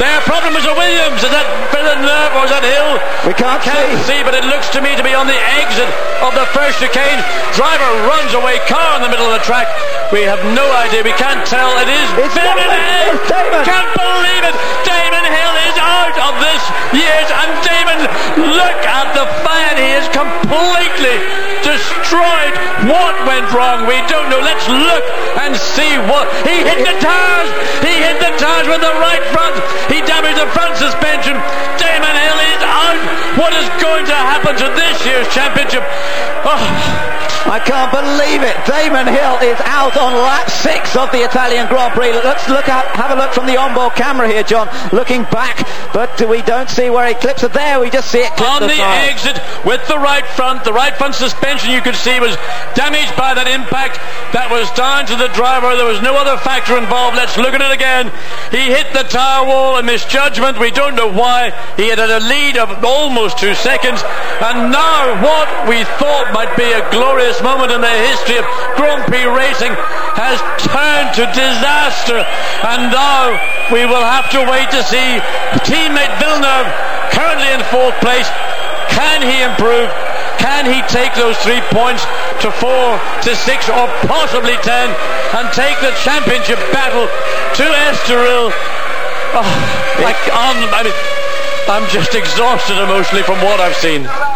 Their problem is a Williams. Is that Villeneuve or is that Hill? We can't see, but it looks to me to be on the exit of the first chicane. Driver runs away, car in the middle of the track. We have no idea. We can't tell. It's Damon Hill. Can't believe it. Damon Hill is out of this year's. And Damon, look at the fan. He is completely destroyed. What went wrong? We don't know. Let's look and see what. He hit the tires. He hit the tires with the right front. He damaged the front suspension. Damon Hill is out. What is going to happen to this year's championship? I can't believe it. Damon Hill is out on lap 6 of the Italian Grand Prix. Let's have a look from the onboard camera here, John. Looking back, but we don't see where he clips it there. We just see it clip on the tire. exit with the right front. The right front suspension, you could see, was damaged by that impact. That was down to the driver. There was no other factor involved. Let's look at it again. He hit the tire wall, a misjudgment. We don't know why. He had a lead of almost 2 seconds. And now what we thought might be a glorious moment in the history of Grand Prix racing has turned to disaster, and now we will have to wait to see teammate Villeneuve, currently in 4th place. Can he improve? Can he take those 3 points to 4 to 6 or possibly 10 and take the championship battle to Estoril? I'm just exhausted emotionally from what I've seen.